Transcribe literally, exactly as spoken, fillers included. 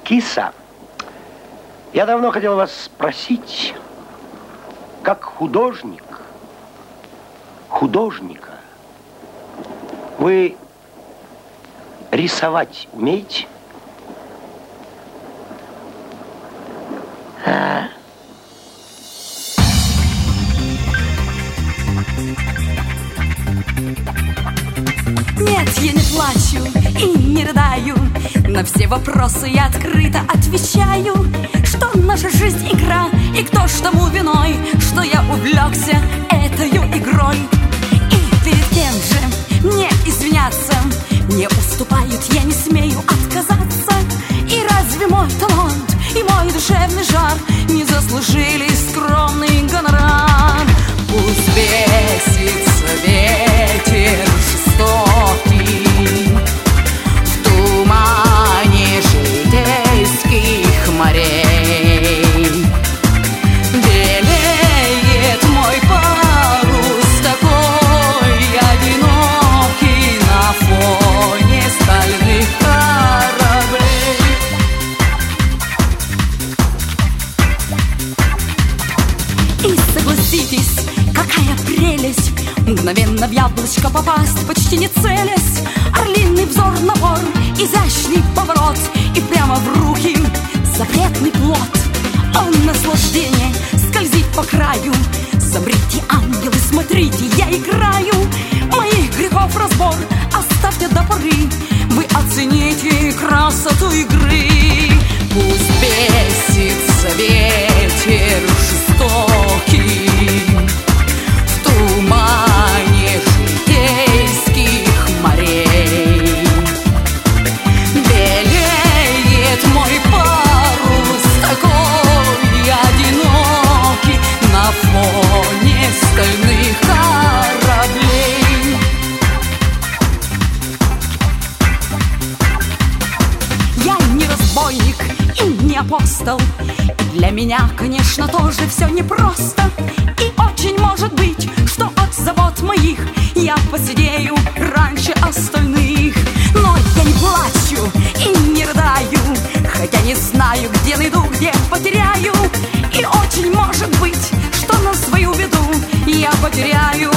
Киса, я давно хотел вас спросить, как художник, художника, вы рисовать умеете? А? Нет, я не плачу и не рыдаю. На все вопросы я открыто отвечаю, что наша жизнь игра, и кто ж тому виной, что я увлекся этою игрой. И перед кем же мне извиняться? Мне уступают, я не смею отказаться. И разве мой талант и мой душевный жар не заслужили скромный гонорар? Пусть бесится ветер жестокий в тумане житейских морей. Белеет мой парус такой одинокий на фоне стальных кораблей. И согласитесь, какая прелесть мгновенно в яблочко попасть, почти не целясь. Орлиный взор, набор, изящный поворот, и прямо в руки запретный плод. Он наслаждение скользит по краю. Забрите, ангелы, смотрите, я играю. Моих грехов разбор оставьте до поры, вы оцените красоту игры. Пусть бесится ветер жестокий в тумане житейских морей. Белеет мой парус такой одинокий на фоне стальных кораблей. Я не разбойник и не апостол, и для меня, конечно, тоже все непросто. И очень может быть, что от забот моих я посидею раньше остальных. Но я не плачу и не рыдаю, хотя не знаю, где найду, где потеряю. И очень может быть, что на свою беду я потеряю